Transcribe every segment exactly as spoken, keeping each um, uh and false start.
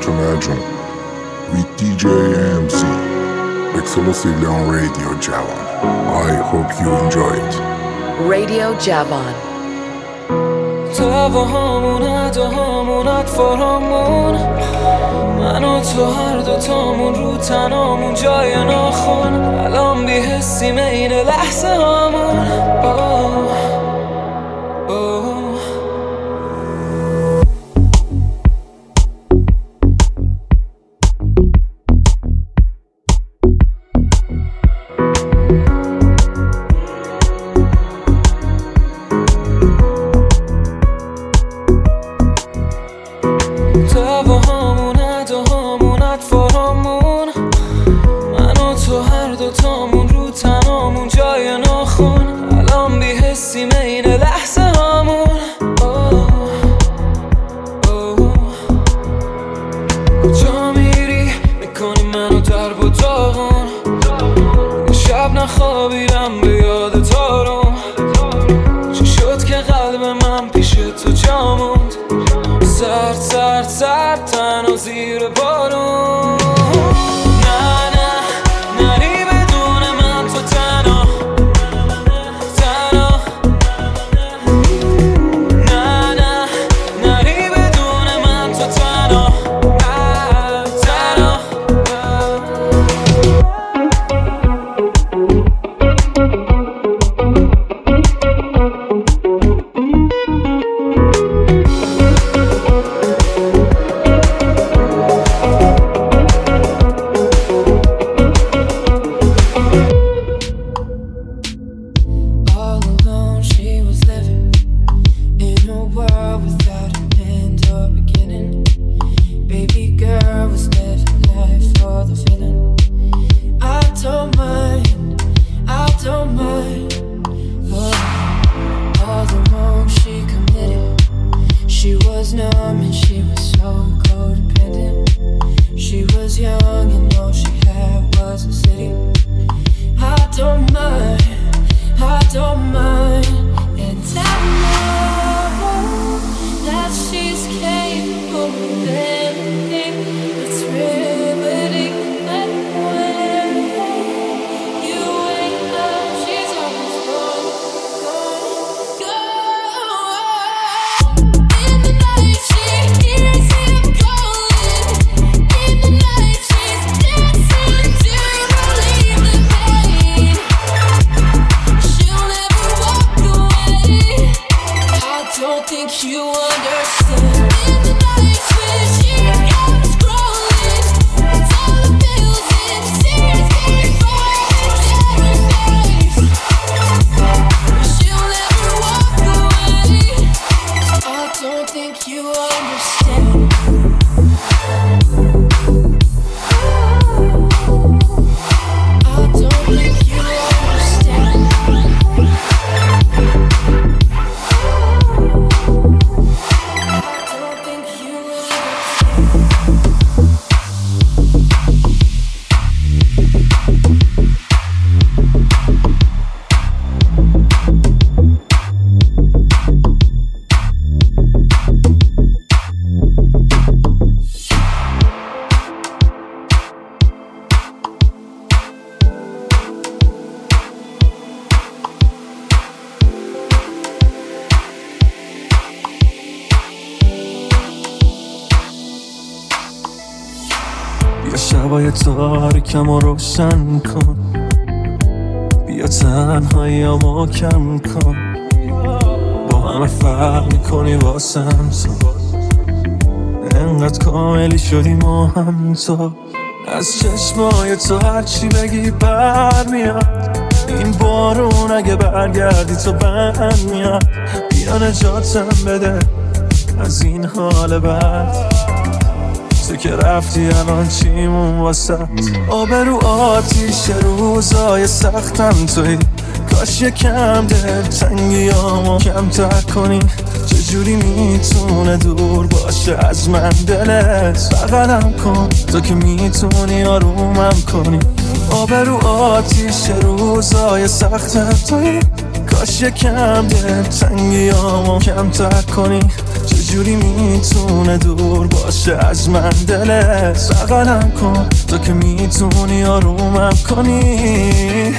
to Najm with D J M C exclusively on Radio Javan. I hope you enjoy it. Radio Javan. دعواهامون اداهامون اطفارامون من و تو هر دوتامون رو تنامون جای ناخون الان بی‌حسیم این لحظه هامون اوه اوه شبای تاریکم رو روشن کن بیا تنهاییامو کم کن با همه فرق میکنی واسم تو انقدر کاملی شدی ما هم تو از چشمای تو هرچی بگی بر میاد این بارون اگه برگردی تو بند میاد بیا نجاتم بده از این حال بد تو که رفتی الان چیمون واسه آبرو آتیش روزای سختم توی کاش یکم دل تنگیامو کمتر کنی چجوری میتونه دور باشه از من دلت بغلم کن تو که میتونی آرومم کنی آبرو آتیش روزای سختم توی کاش یکم دل تنگیامو کمتر کنی چجوری میتونه دور باشه از من دلت؟ بغلم کن تو که میتونی آرومم کنی.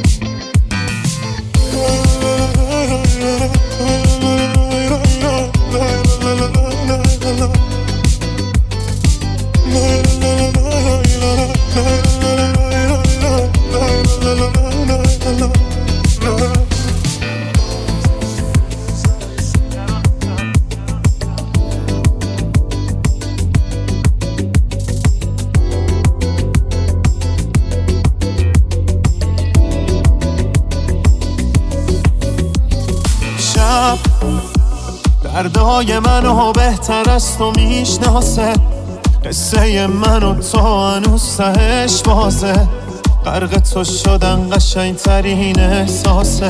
دردهای منو بهتر از تو میشناسه، قصه منو تو هنوز تهش بازه، غرق تو شدن قشنگترین احساسه.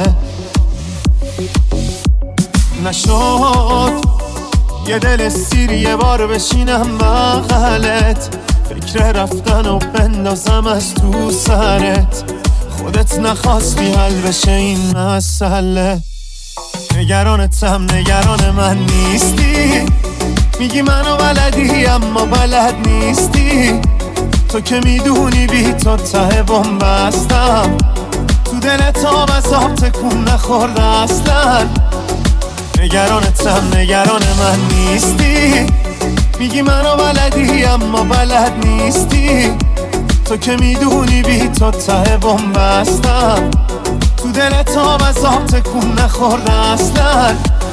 نشد یه دل سیر یه بار بشینم بغلت، فکر رفتن و بندازم از تو سرت، خودت نخواستی حل بشه این مسئله. نگرانتم نگران من نیستی، میگی منو بلدی اما بلد نیستی، تو که میدونی بی تو ته بومبستم، تو دلت آب از آب تکون نخورده اصلا. نگرانتم نگران من نیستی، میگی منو بلدی اما بلد نیستی، تو که میدونی بی تو ته بومبستم، تو دلت آب از آب تکون نخورده اصلا.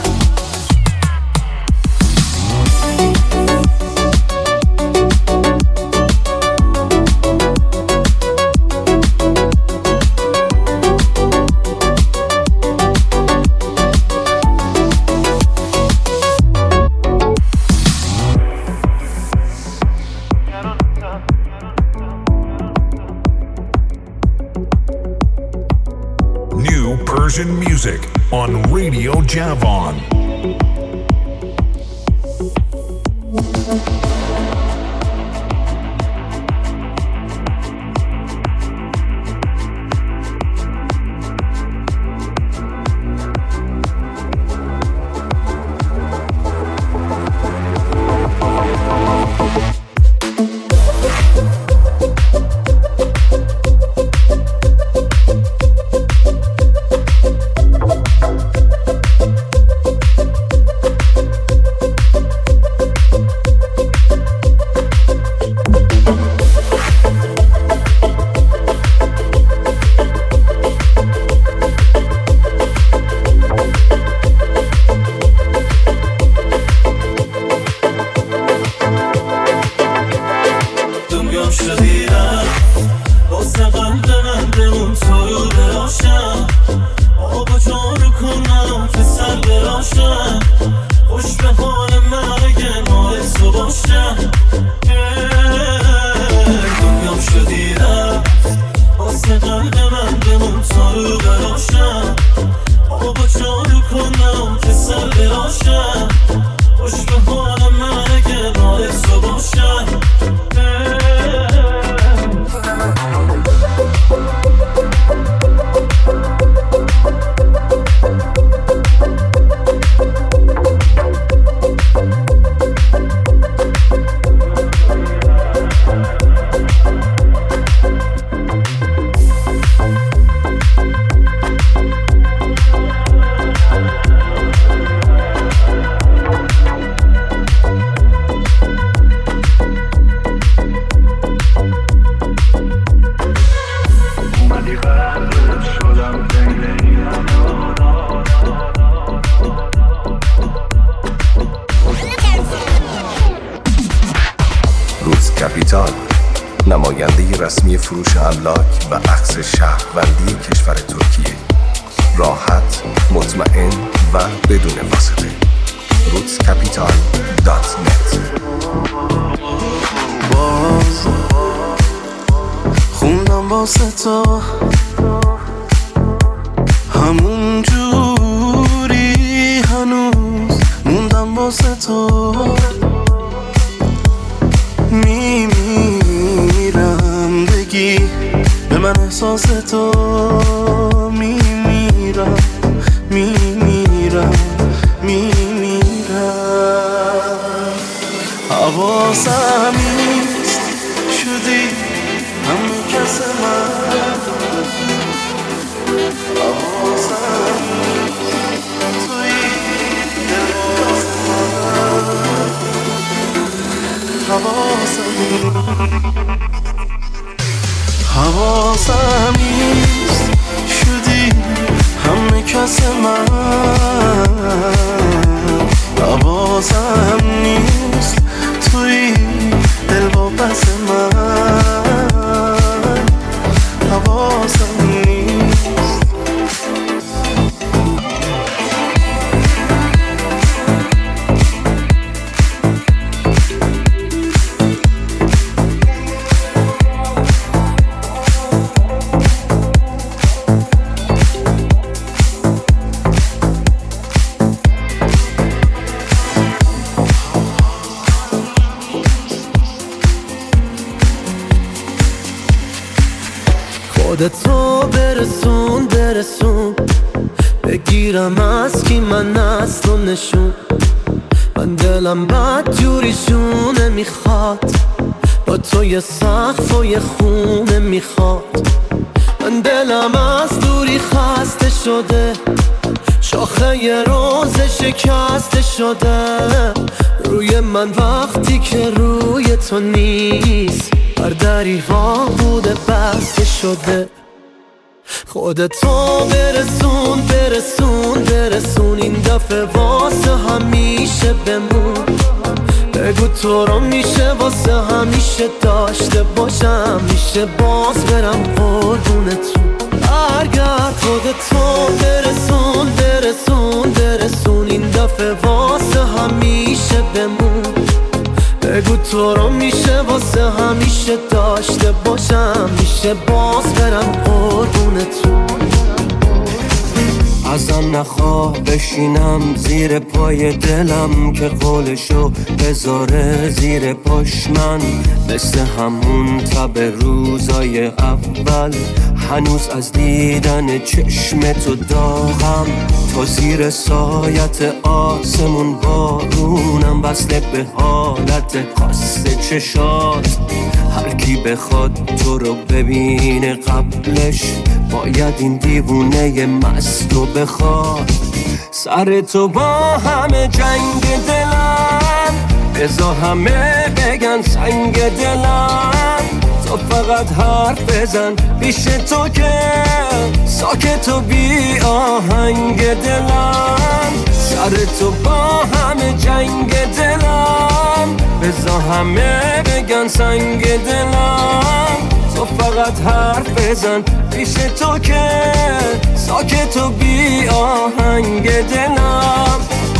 Persian music on Radio Javon. نماینده رسمی فروش املاک و اخذ شهروندی کشور ترکیه، راحت، مطمئن و بدون واسطه. روتس کپیتال دات نت. باز خوندم واسه تو همون جوری هنوز موندم واسه تو، میمیرم بگی به من احساس تو، میمیرم میمیرم میمیرم حواسم نیست شدی همه کس من حواسم نیست توی لباس من حواسم حواسم نیست شدی همه کس من حواسم نیست توی دل با پس من حواسم نیست خودتو برسون برسون بگیرم از کی من از تو نشون من دلم بد جوریشونه میخواد با تو یه سقف و یه خونه میخواد من دلم از دوری خسته شده شاخه یه روز شکسته شده روی من وقتی که روی تو نیست هر دری وا بوده بسته شده خودتو برسون برسون برسون این دفعه واسه همیشه بمون بگو تو رو میشه واسه همیشه داشته باشم میشه باز برم قربونتون برگرد خودتو برسون برسون برسون این دفعه واسه همیشه بمون بگو تو رو میشه واسه همیشه داشته باشم میشه باز برم قربونتون ازم نخواه بشینم زیر پای دلم که قولشو بذاره زیر پاش من مثل همون تب روزای اول هنوز از دیدن چشم تو داغم تو زیر سایت آسمون بارونم وصله به حالت خاص چشات هر کی بخواد تو رو ببینه قبلش باید این دیوونه مست رو بخواد سر تو با همه جنگ دلم بزا همه بگن سنگ دلم تو فقط حرف بزن پیش تو که ساکت و بی آهنگ دلم سر تو با همه جنگ دلم بزا همه بگن سنگ دلم تو فقط حرف بزن پیش تو که ساکت و بی آهنگ دلم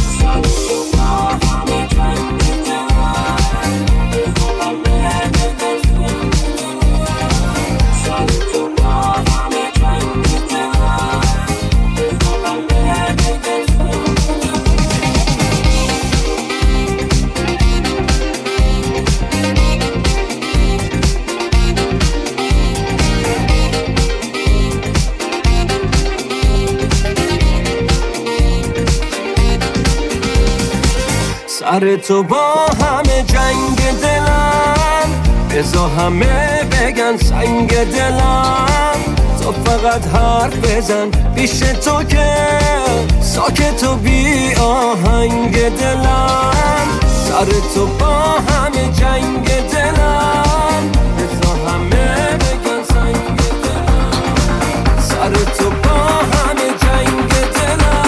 سر تو با همه جنگ دلم بزا همه بگن سنگ دلم تو فقط حرف بزن پیش تو که ساکت و بی آهنگ دلم سر تو با همه جنگ دلم بزا همه بگن سنگ دلم سر تو با همه جنگ دلم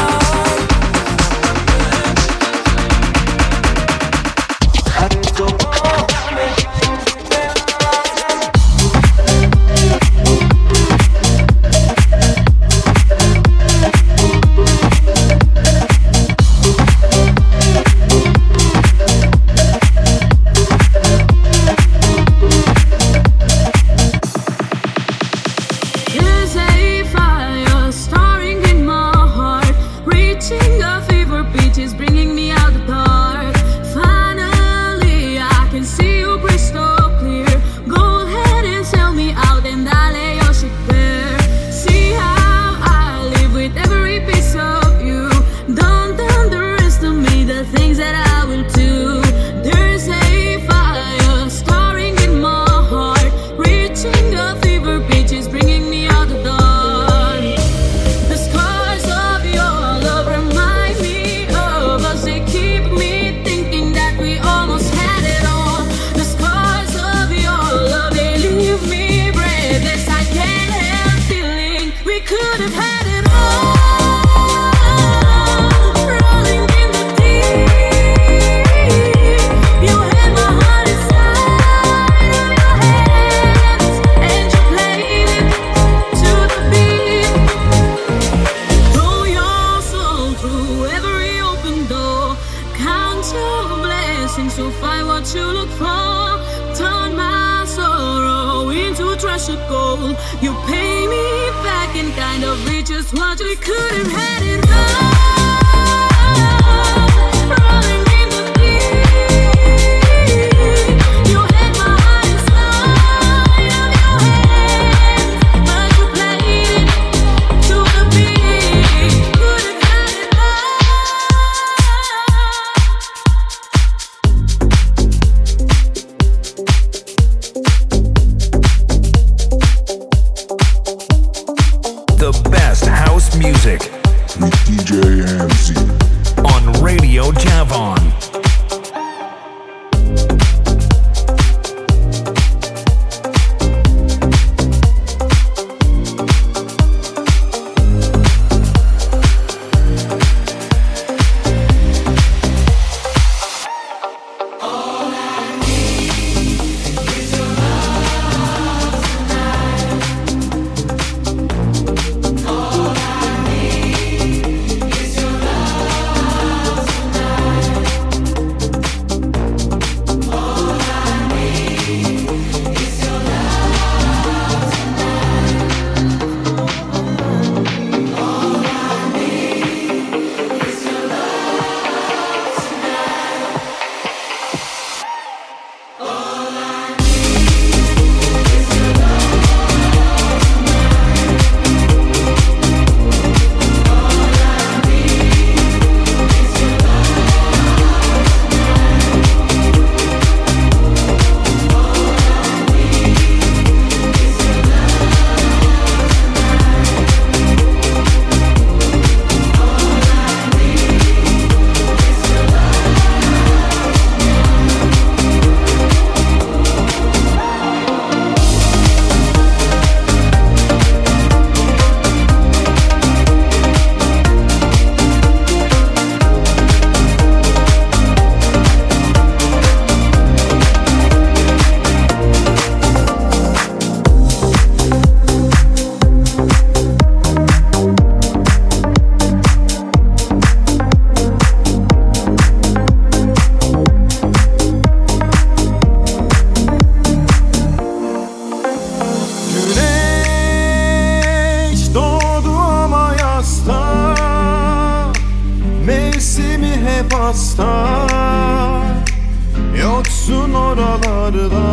could have had it all, rolling in the deep. You had my heart inside of your hands, and you played it to the beat. Throw your soul through every open door. Count your blessings to find what you look for. Turn my sorrow into treasure gold. You pay me back in kind of riches what we could have had it all, rolling in the deep. You had my heart inside of your hands, but you played it to the beat. Could have had it The best house music with D J M C on Radio Javon. Yoksun oralarda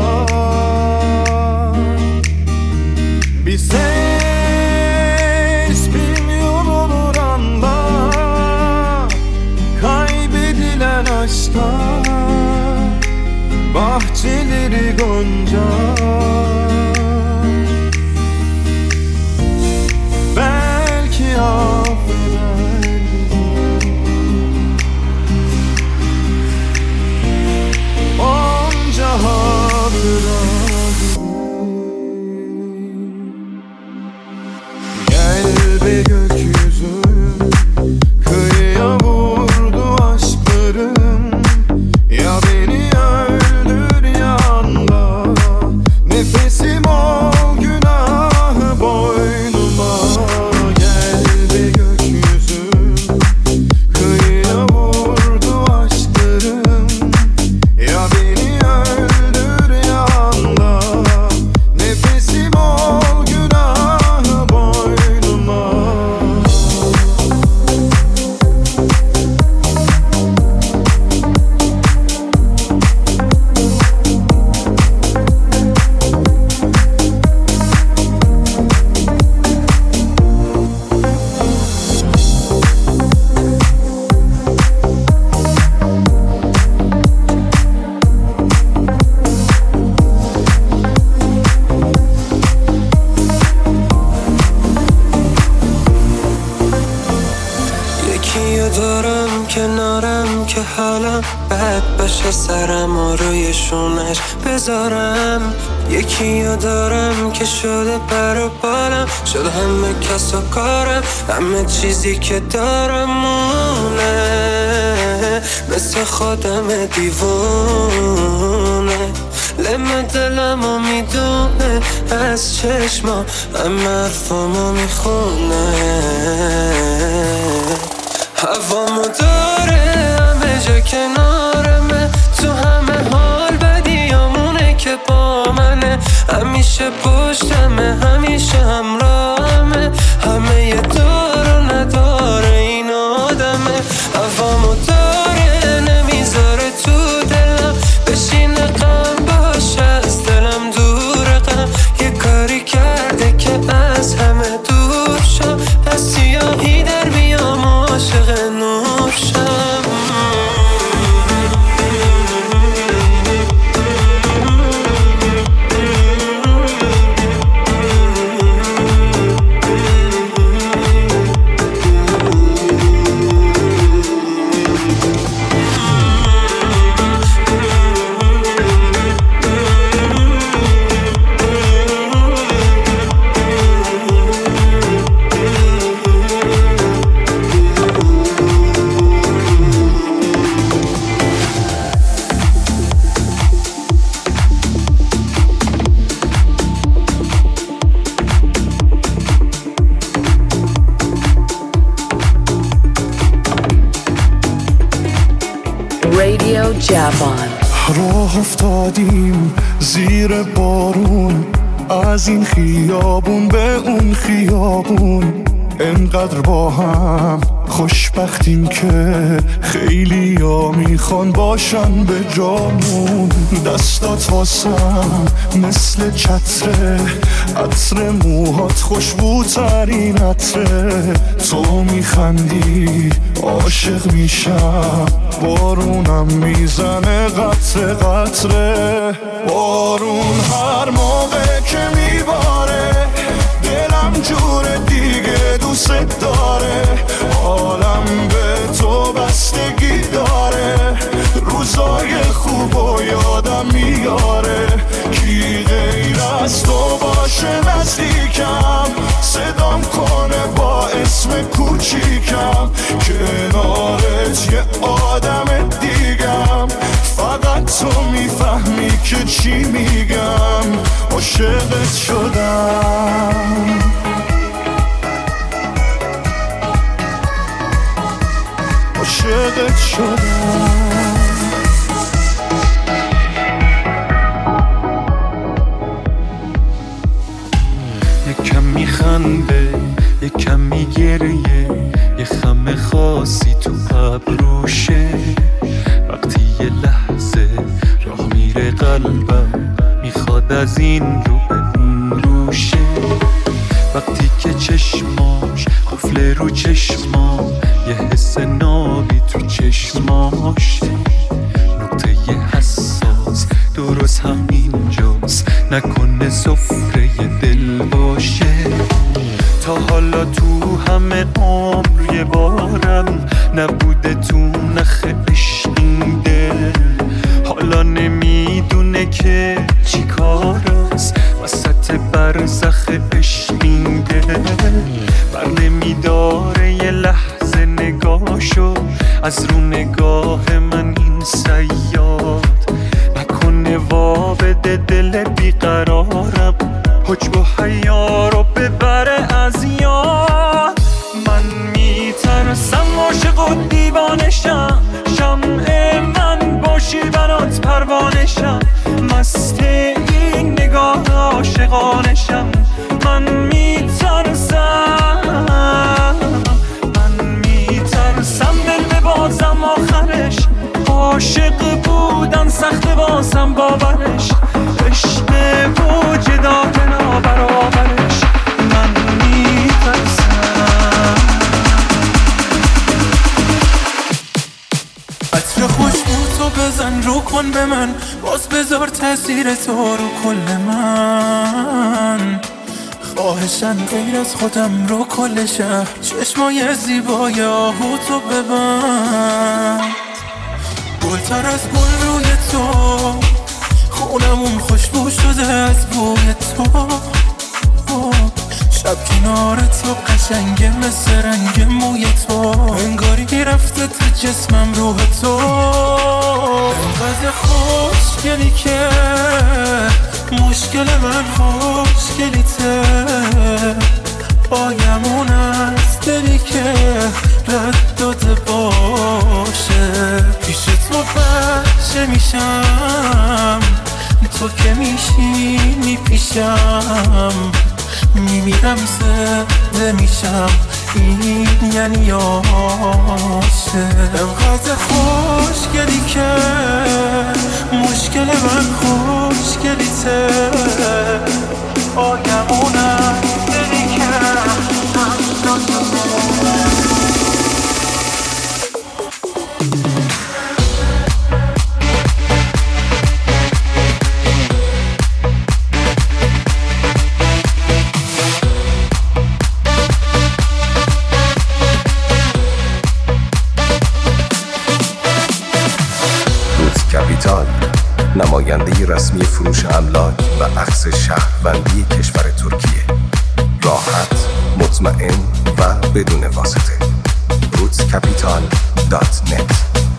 bir ses bilmiyor olur anda, kaybedilen aşka bahçeleri gonca. Belki affeder onca hatıra. Gel be gökyüzü, kıyıya vurdu aşklarım. Ya beni öldür ya anla, nefesim ol günahı boynuma. Gel be gökyüzü, kıyıya vurdu aşklarım. Ya beni öldür ya anla, nefesim ol günahı boynuma. یکی دارم کنارم که حالم بد باشه، سرم رو روی شونش بذارم. یکی رو دارم که شده پر و بالم، شده همه کس و کارم، همه چیزی که دارم مونه، مثل خودم دیوونه. لم دلمو میدونه از چشما، همه حرفامو میخونه. هوامو داره همه جا کنارمه، تو همه حال بدیامونه که با منه، همیشه پشتمه همیشه همراهمه، همه یه دار و نداره این آدمه. هوامو داره نمیذاره تو دلم بشینه غم باشه، از دلم دوره غم، یه کاری کرده که از همه دور شم، از سیاهی در بیام عاشق نور شم. Radio Javan. راه افتادیم زیر بارون، از این خیابون به اون خیابون، انقدر با هم خوشبختیم که خیلی ها میخوان باشن به جامون. دستات واسم مثل چتره، عطر موهات خوشبوترین عطره، تو میخندی عاشق میشم، بارونم میزنه قطره قطره. بارون هر موقع که میباره دلم جور دیگه دوست داره، حالم به تو بستگی داره، روزای خوب و یادم میاره، کی غیر از تو باشه نزدیکم، صدام کنه با اسم کوچیکم، کنارت یه آدم دیگم، فقط تو میفهمی که چی میگم، عاشقت شدم. عاشقت شدم. یکم میخنده یکم میگریه، یه خم خاصی تو ابروشه، وقتی یه لحظه راه میره قلبم، میخواد از این رو به اون روشه، وقتی که چشماش قفل رو چشمام، یه حس نابی تو چشماشه، نقطه حساس درست همینجاست، نکنه سفره دل باشه. تا حالا تو همه عمر یه بارم نبوده تو نخ عشق این دل، حالا نمیدونه که چی کار است وسط برزخ عشق این دل، بر نمیداره یه لحظه نگاهشو از رو نگاه من این صیاد، نکنه وا بده دل بیقرارم، حجب و حیا رو ببره از یاد. من میترسم عاشق و دیوانشم، شمع من باشی برات پروانشم، مست این نگاه عاشقانشم. من میترسم من میترسم دل ببازم آخرش، عاشق بودن سخت واسم باورش، عشق وجدان نابرابرش. من میترسم عطر خوشبو تو بزن رو کن به من، باز بذار تاثیر تو رو کل من، خواهشن غیر از خودم رو کل شهر، چشمای زیبای آهو تو ببند، گلتر از گل روی تو، خونمون خوشبو شده از بوی تو، شب کنار تو قشنگه مثل رنگ موی تو، انگاری رفته تو جسمم روح تو، انقدر خوشگلی که مشکل من خوشگلیته، باگمون از دلی که رد داده باشه، پیش تو بچه میشم تو که میشینی پیشم، میمیرم زنده میشم این یعنی عاشق، انقدر خوشگلی که مشکل من خوشگلیته، آگمونم دلی که نماینده رسمی فروش املاک و اخذ شهروندی کشور ترکیه، راحت، مطمئن و بدون واسطه. روتس کپیتال دات نت.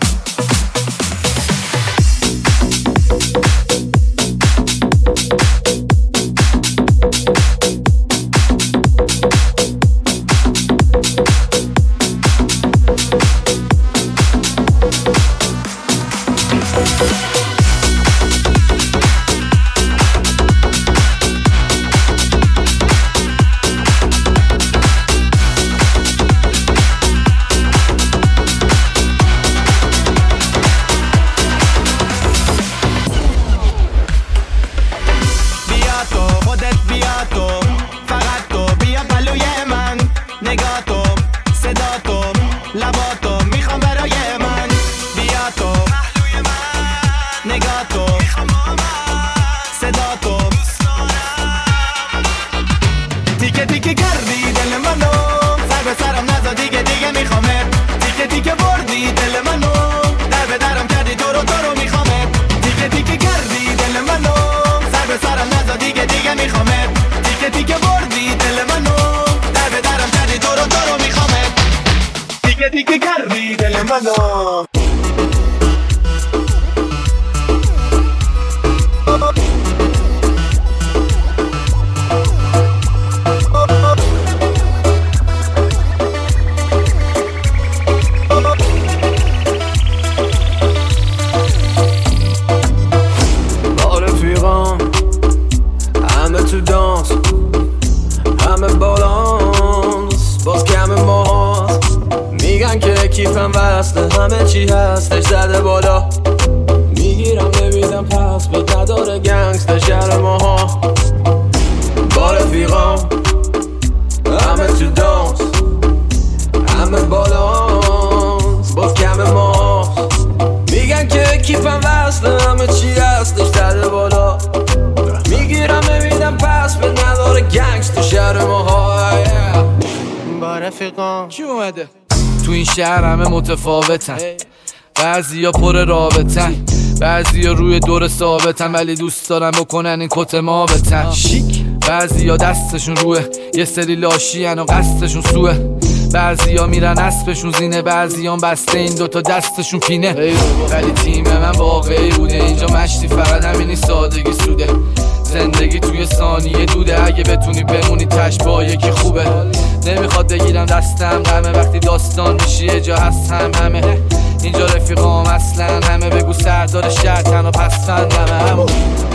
تو این شهر همه متفاوتن، بعضی ها پر رابطن، بعضی ها روی دور ثابتن ولی دوست دارن بکنن این کت ما بتن شیک، بعضی ها دستشون روه یه سری لاشی هن و قصدشون سوه، بعضی ها میرن اسبشون زینه، بعضی ها بسته این دوتا دستشون پینه، ولی تیم من واقعی بوده اینجا مشتی فقط همینی سادگی سوده، زندگی توی ثانیه دوده، اگه بتونی بمونی تش با یکی خوبه، نمیخواد بگیرم دستم غمه وقتی داستان میشی یه جا هستم همه، اینجا رفیقام اصلا همه بگو سردار شهر تن و پس فندمه همون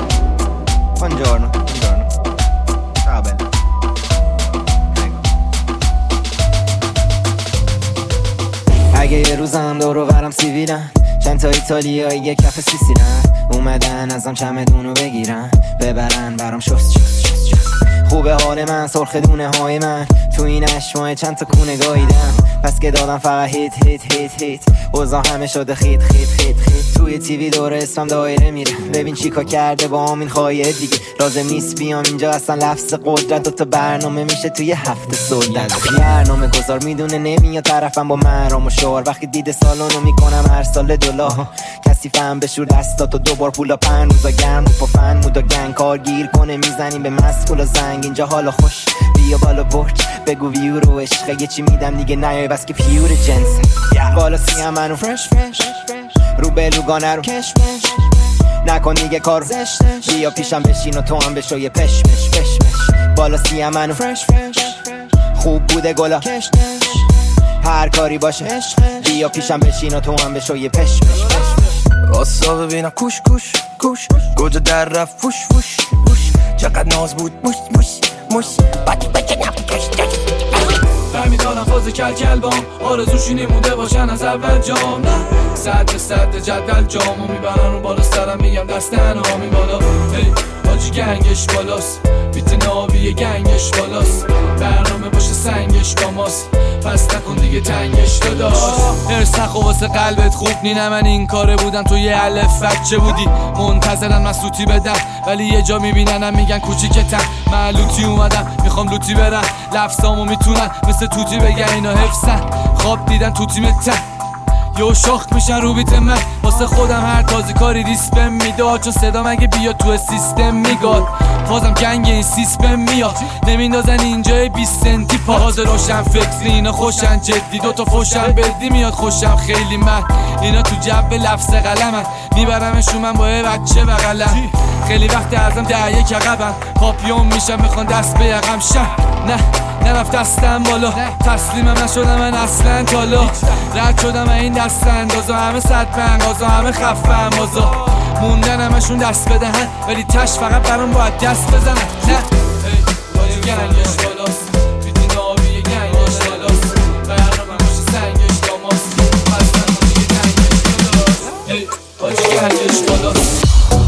Buongiorno, buongiorno. Ciao bella. اگه یه روزم دور و برم سیویلن، چند تا ایتالیایی یه کف سیسیلن، اومدن ازم چمدونو بگیرن ببرن برام شست شست شست شست، خوبه حال من سرخ دونه های من تو این اشمای چند تا کونه گاییدم پس که دادم فقط هیت هیت هیت هیت اوضاع همه شده خیت خیت خیت خیت توی تیوی دور اسمم دایره میره ببین چیکار کرده با همین خواهیه دیگه لازم نیست بیام اینجا اصلا لفظ قدرت دو تا برنامه میشه توی هفته سلطنت برنامه گذار میدونه نمیاد طرفم با مرام و شعار وقتی دید سالونو میکنم هر سال دلار کسی فهم بشور دستاتو دوبار پولا پن روزا گرم رو پفن مودا گنگ کار گیر کنه میزنیم به مسئول و زنگ اینجا حالا خوش بیا بالا برج بگو ویو رو عشقه یه چی میدم دیگه نیای بس که پیور جنس بالا سیم منو فرش فرش رو بلوگانه رو کش مش نکن دیگه کارو زشتش بیا پیشم بشین و تو هم بشو یه پشمش پشمش بالا سیم منو فرش فرش خوب بوده گلا کشنش هر کاری باشه بیا پیشم بشین و تو هم بشو یه پشمش پشمش راستا ببینم کوش کوش کوش گوجه در رفت فوش فوش فوش چقدر ناز بود موش موش موش باکی باکی نبوش فهمیدانم فاز کل کل بام آرزوشی نمونده باشن از اول جام نه صد به صد جدول جامو میبرن رو بالا سرم میگم دست انامی بالا هی باجی گنگش بالاست بیت نابی گنگش بالاست برنامه باشه سنگش با ماست پس نکن دیگه تنگش داداش ارسخ و واسه قلبت خوب نینه من این کاره بودم تو یه الف بچه بودی منتظرم من سوتی بدم ولی یه جا میبیننم میگن کوچیکتم من لوتی اومدم میخوام لوتی برم لفظامو میتونن مثل توتی بگن اینا حفظن خواب دیدن تو تیمتن یو شاخ میشن رو بیت من واسه خودم هر تازی کاری ریسپم میداد چون صدا مگه بیاد تو سیستم میگاد بازم گنگ این سیسپم میاد نمیندازن اینجای بیست سنتی پاز روشن فکری اینا خوشن جدی دوتا فوشن بدی میاد خوشم خیلی من اینا تو جب لفظ قلمن میبرمشون من با یه بچه بغلم خیلی وقت ازم ده یک عقبم پاپیون میشم میخوان دست به یقم شم نه نرفت دستم بالا تسلیمم نشدم من اصلا تالا رد شدم این دست اندازا همه صد پنگازا همه خفه امازا موندن همشون دست بدهن ولی تش فقط برام باید دست بزنن نه باید گنگش بالاست بیتی نابی گنگش بالاست برنامه باشه سنگش داماست پس نکن دیگه تنگش بالاست باید گنگش بالاست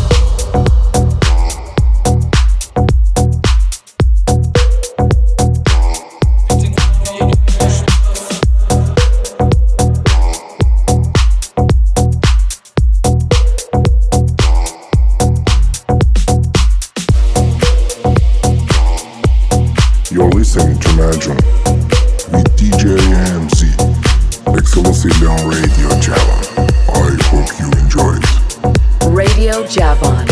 You're listening to Imagine with D J M C exclusively on Radio Javon. I hope you enjoy it. Radio Javon.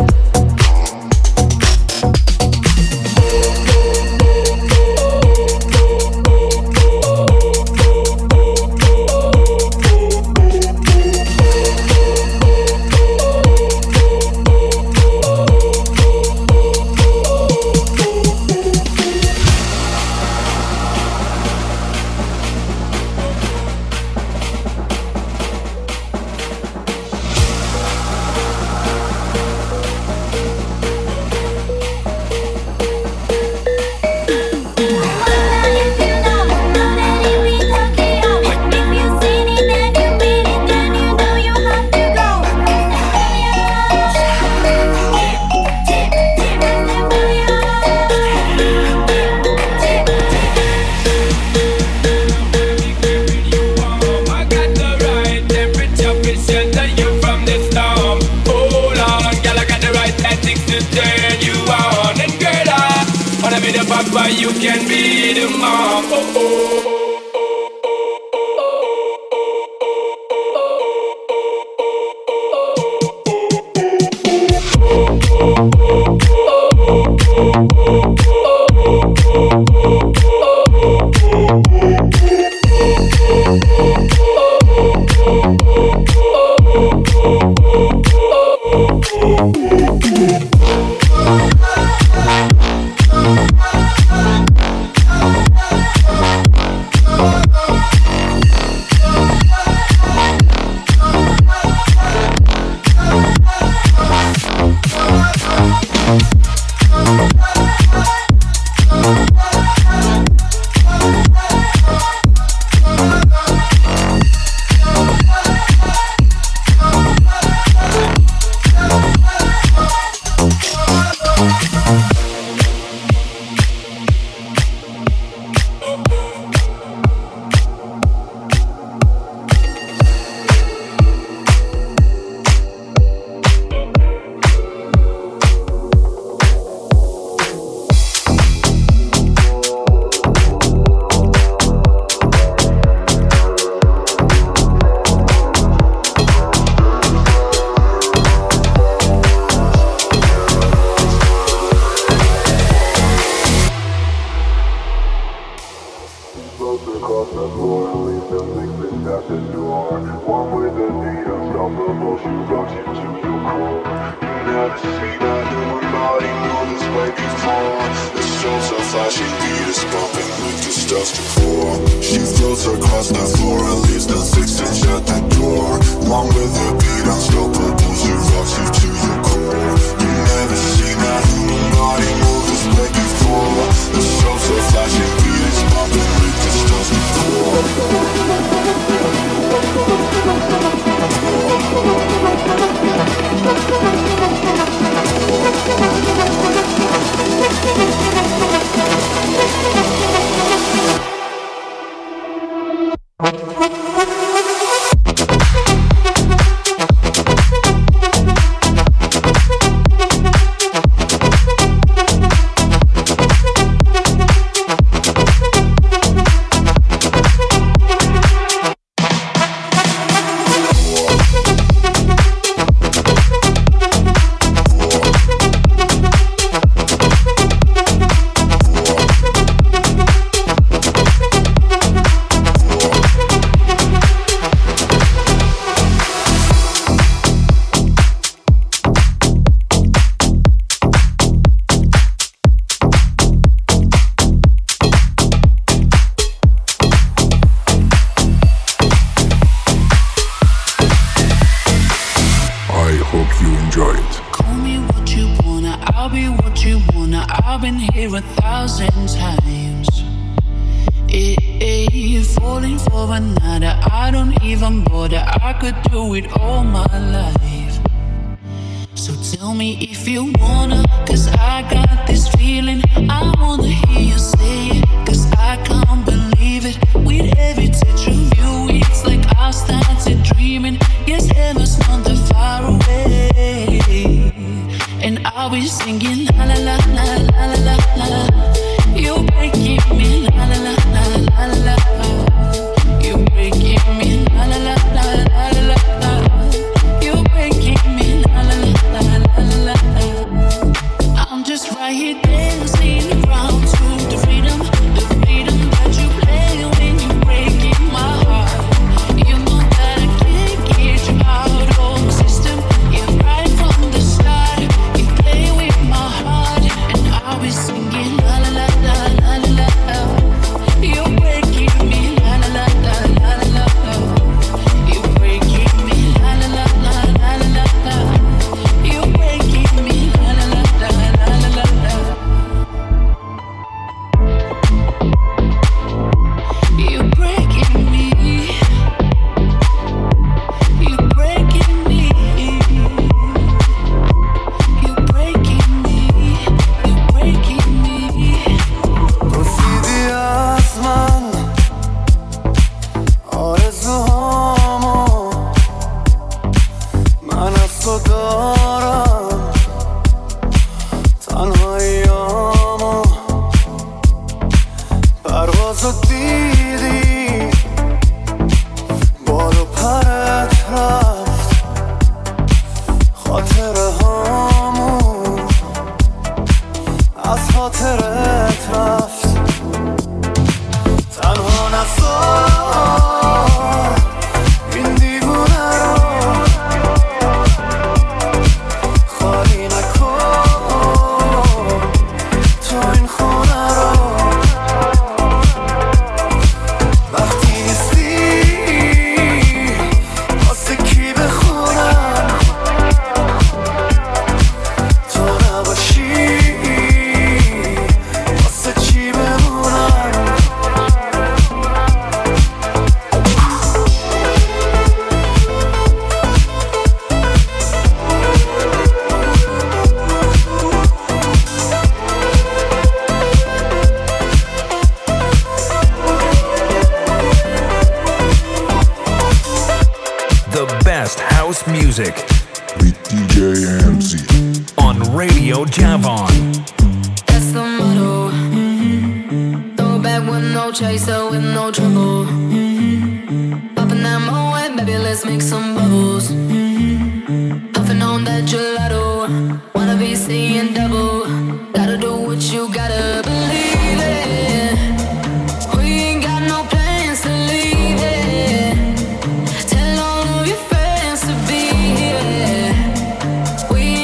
You can be the mom. Oh, oh, oh. is bumping with testosterone. She floats across the floor and leaves the six inch at the door. One with the beat, unstoppable, she rocks you to your core. You never seen that human body move this way before. The show's so flashing, beat is bumping with testosterone.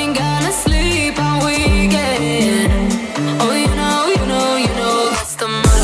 The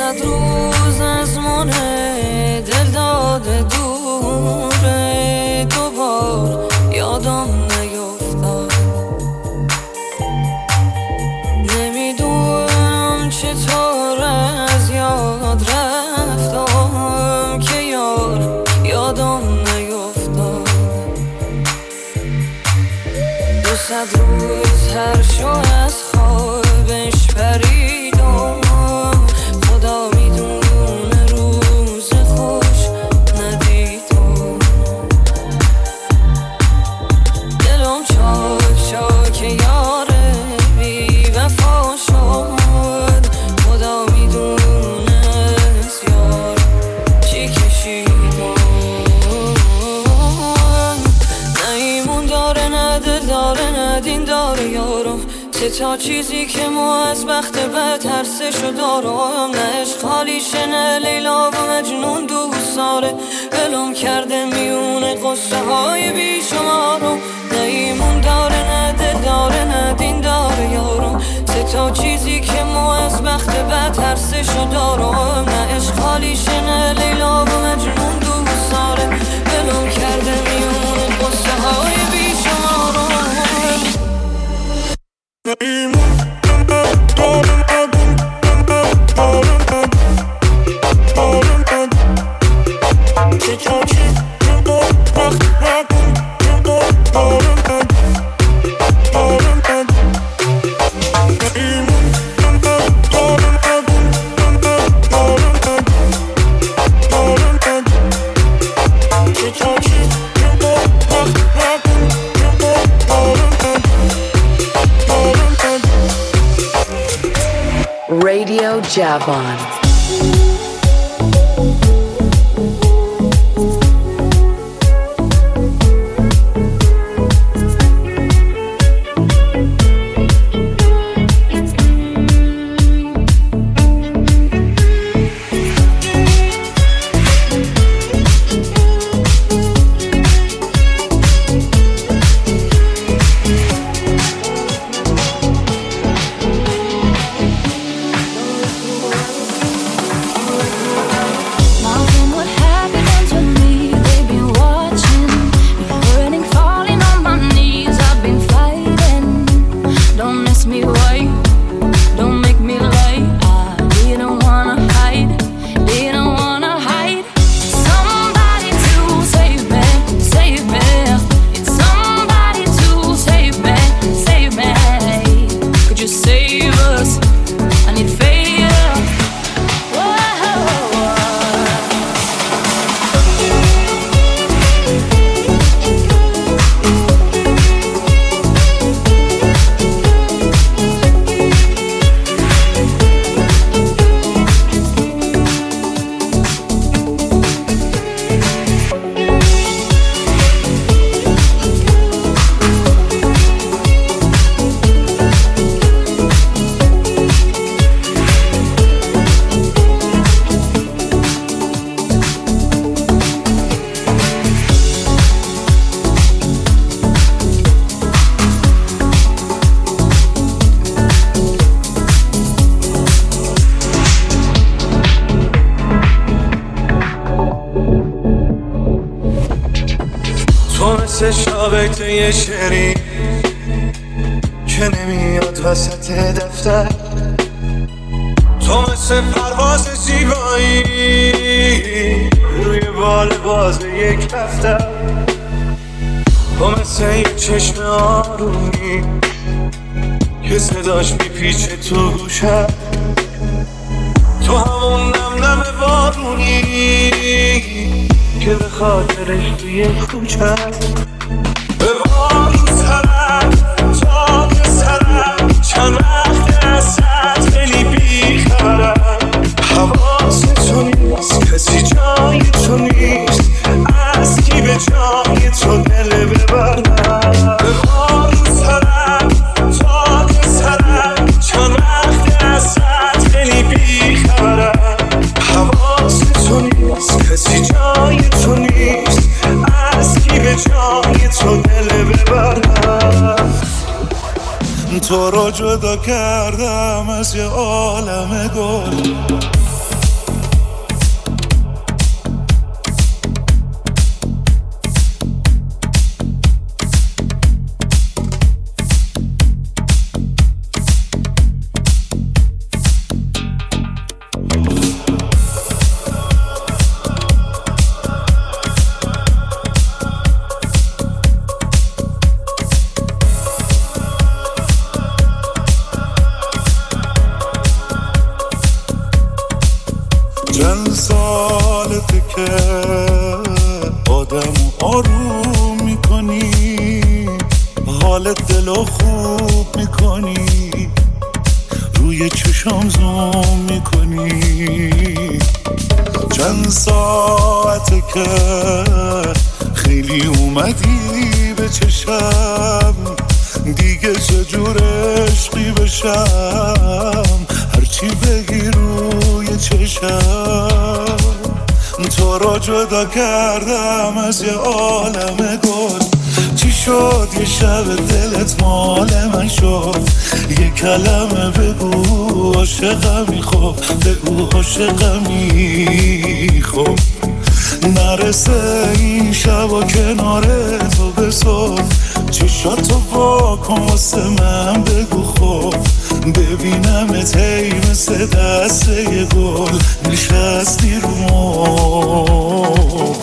صد روز از مونه دل داده دوره دوبار یادم نیفتاد نمیدونم چطور از یاد رفتم که یار یادم نیفتاد دو صد روز هر شو از خوابش پریدم خدا میدونه روز خوش ندیدم دلم چاک چاک یاره بی وفا شد خدا میدونه یار چی کشیدم نه ایمون داره نه دل داره نه دین داره یارم سه تا چیزی که ما از بخت بد هر سه شو دارم نه عشق خالیشه نه لیلا و مجنون دوست داره ولم کرده میونه قصه های بیشمارم نه ایمون داره نه دل داره نه دین داره یارم سه تا چیزی که ما از بخت بد هر سه شو دارم نه عشق خالیشه نه لیلا و مجنون دوست داره ولم کرده میونه قصه های بیشمارم Radio Javon. مثل شابکه شعری که نمیاد وسط دفتر تو مثل پرواز زیبایی روی بال باز یک دفتر تو مثل یک چشم آرومی که صداش میپیچه تو گوشم تو همون نم نم بارونی که به خاطرش توی کوچم به بارون سرم تا به سرم چند وقت ازت خیلی بیخبرم حواس تو نیست کسی جای تو نیست از کی به جای تو دل ببرم به بارون سرم تا به سرم چند وقت ازت خیلی بیخبرم حواس تو نیست کسی جای تو نیست از کی به جای تو دل ببرم تو رو جدا کردم از یه عالم گل سالته که آدم آروم میکنی، حالت دلو خوب میکنی، روی چشام زوم میکنی. چند ساعته که خیلی اومدی به چشم، دیگه چجور عشقی بشم، هرچی بگی روی چشم. تو را جدا کردم از یه عالم گل، چی شد یه شب دلت مال من شد؟ یه کلمه بگو عاشقمی، خب بگو عاشقمی، خب نرسه این شب و کنار تو به صبح، چشاتو واکن واسه من بگو خب، ببینمت هی مثل دسته یه گل نشستی رو مبل.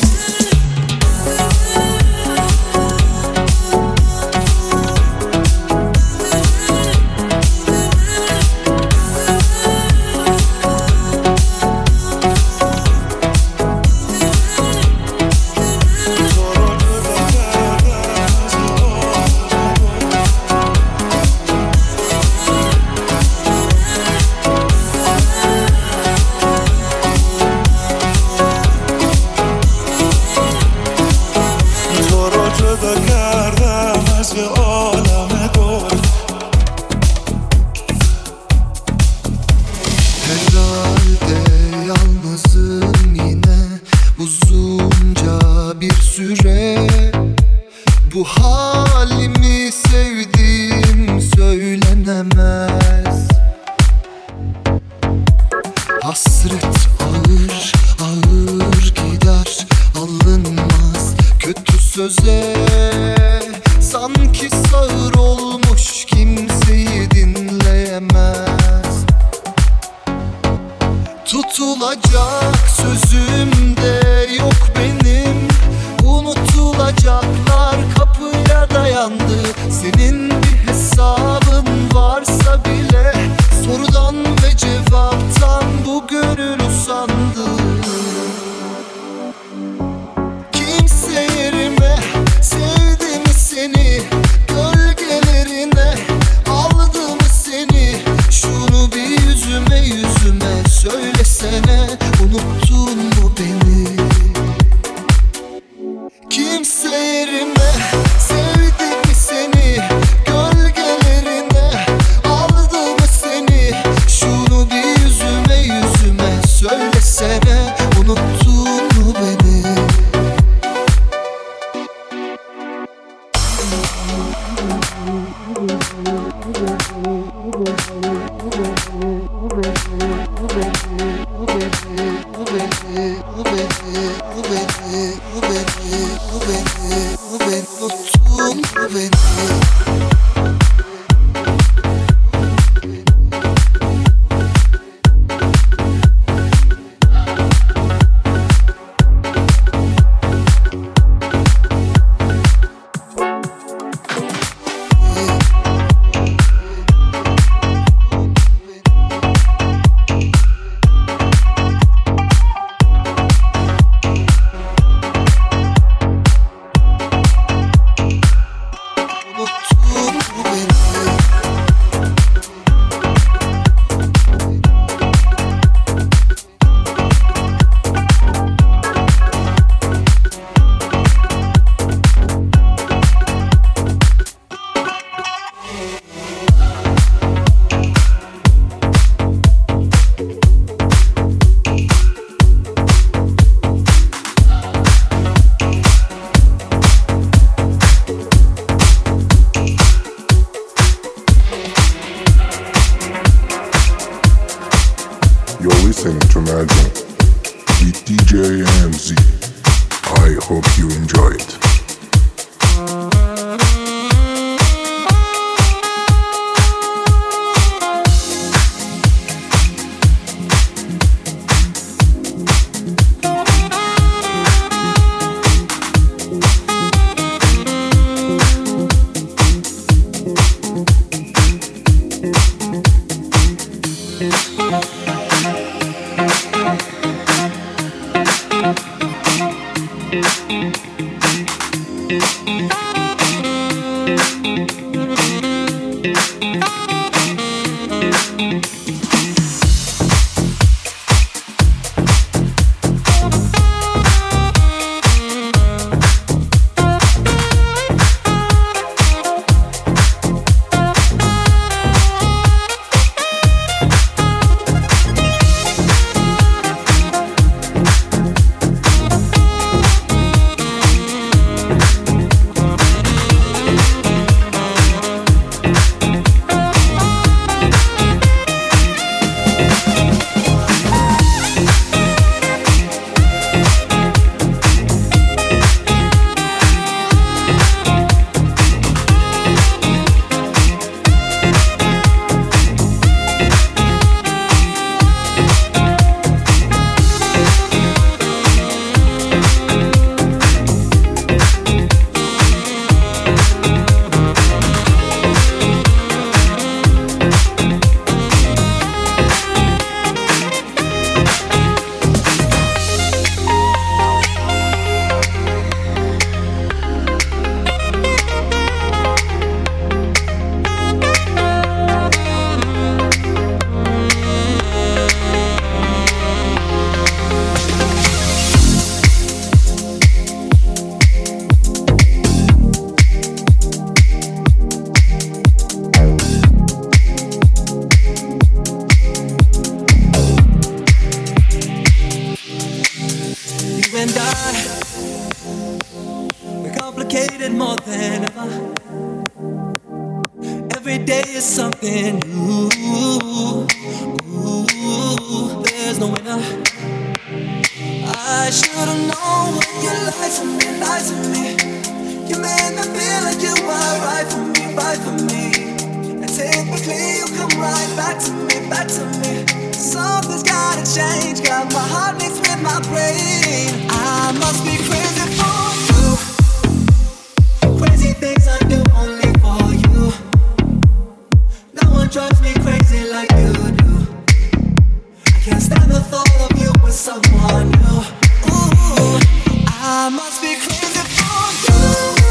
complicated more than ever. Every day is something new. Ooh, there's no winner. I should've known when you lied to me, lied to me. You made me feel like you were right for me, right for me. And typically you come right back to me, back to me. Something's gotta change, got my heart mixed with my brain. I must be crazy for you. Crazy things I do only for you. No one drives me crazy like you do. I can't stand the thought of you with someone new. Ooh, I must be crazy for you.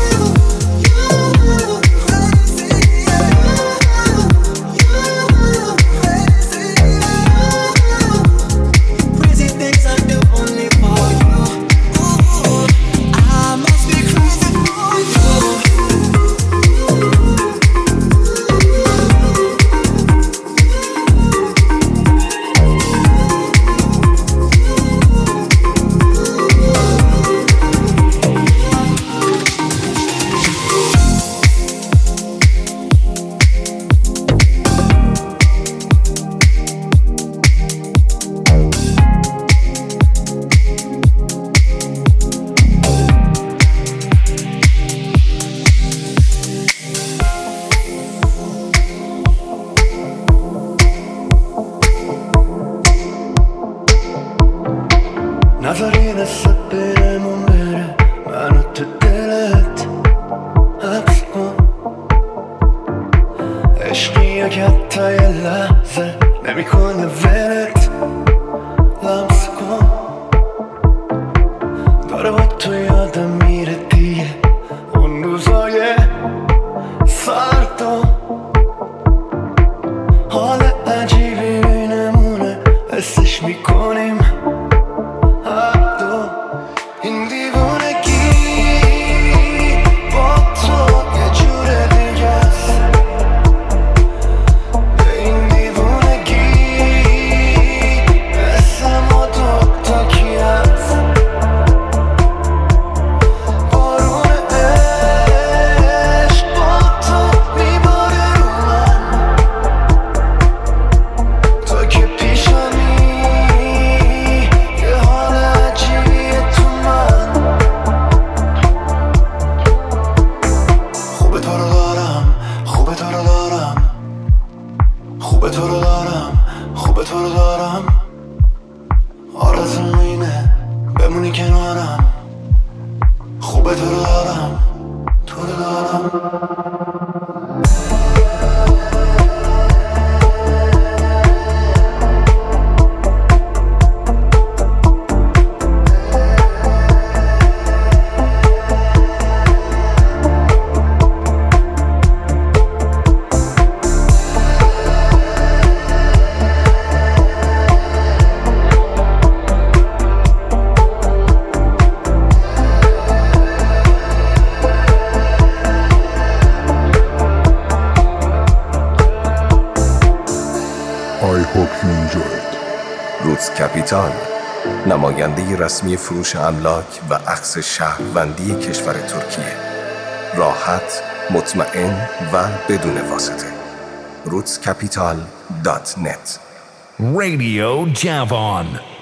نظری دست برمون بره منو تو دلت حبس کن عشقی که حتی یه لحظه نمی کنه ولت لمس کن داره با تو یادم میره دیگه اون روزای سردا حال عجیبی بینمونه حسش میکنیم I hope you enjoy it. روتس کپیتال، نماینده رسمی فروش املاک و اخذ شهروندی کشور ترکیه. راحت، مطمئن و بدون واسطه. روتس کپیتال دات نت. Radio Javon.